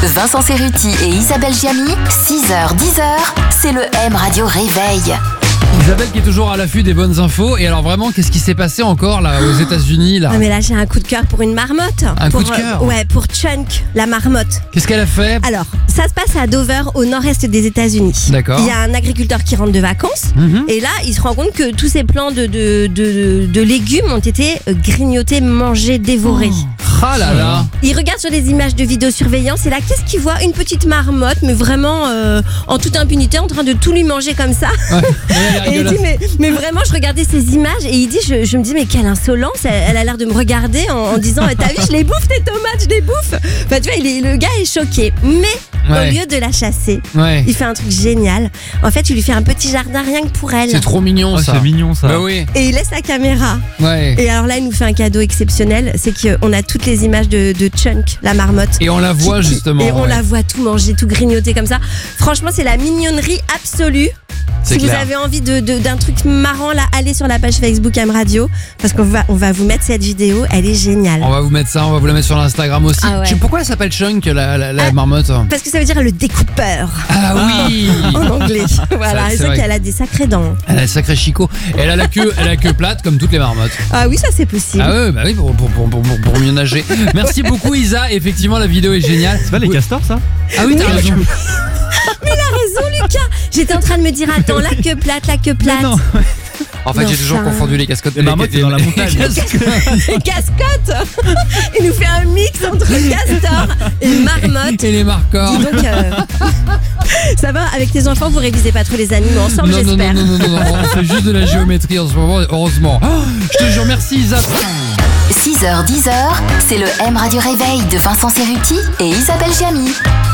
Vincent Cerruti et Isabelle Giamy, 6h-10h, c'est le M Radio Réveil. Isabelle qui est toujours à l'affût des bonnes infos. Et alors vraiment, qu'est-ce qui s'est passé encore là aux États-Unis là? Ah mais là j'ai un coup de cœur pour une marmotte. Coup de cœur? Ouais, pour Chunk, la marmotte. Qu'est-ce qu'elle a fait? Alors, ça se passe à Dover, au nord-est des États-Unis. D'accord. Il y a un agriculteur qui rentre de vacances. Et là, il se rend compte que tous ses plants de légumes ont été grignotés, mangés, dévorés. Ah là là. Il regarde sur des images de vidéosurveillance et là, qu'est-ce qu'il voit? Une petite marmotte, mais vraiment en toute impunité, en train de tout lui manger comme ça. Ouais, Et il dit, mais vraiment, je regardais ces images et il dit, je me dis, mais quelle insolence, elle a l'air de me regarder en disant, t'as vu, je les bouffe tes tomates, je les bouffe. Enfin, tu vois, le gars est choqué. Mais au lieu de la chasser, il fait un truc génial. En fait, il lui fait un petit jardin rien que pour elle. C'est trop mignon ça. C'est mignon ça. Bah oui. Et il laisse la caméra. Ouais. Et alors là, il nous fait un cadeau exceptionnel, c'est qu'on a toutes les images de Chunk, la marmotte. Et on la voit justement. Et on la voit tout manger, tout grignoter comme ça. Franchement, c'est la mignonnerie absolue. C'est Si clair. vous avez envie d'un truc marrant, là, allez sur la page Facebook M Radio, parce qu'on va vous mettre cette vidéo, elle est géniale. On va vous mettre ça, on va vous la mettre sur l'Instagram aussi. Ah ouais. Je sais pourquoi elle s'appelle Chunk, la marmotte. Parce que ça veut dire le découpeur Ah oui. en anglais. Voilà, c'est c'est vrai vrai. qu'elle a des sacrées dents. Elle a un sacré chicot. Elle a la queue plate comme toutes les marmottes. Ah oui, ça c'est possible. Ah ouais, bah oui, pour mieux nager. Merci beaucoup Isa, effectivement la vidéo est géniale. C'est pas les castors ça? Ah oui, t'as raison. Raison, Lucas. J'étais en train de me dire, attends, la queue plate. Non. En fait, Mais j'ai toujours enfin. confondu les cascottes. Les marmottes, c'est dans la montagne. Cascotte. Il nous fait un mix entre castor et marmotte. Et les marqueurs. Dis donc, ça va, avec tes enfants, vous révisez pas trop les animaux ensemble, Non, j'espère. non, on fait juste de la géométrie en ce moment, heureusement. Oh, je te jure, merci Isa. 6h-10h, c'est le M Radio Réveil de Vincent Cerruti et Isabelle Giamy.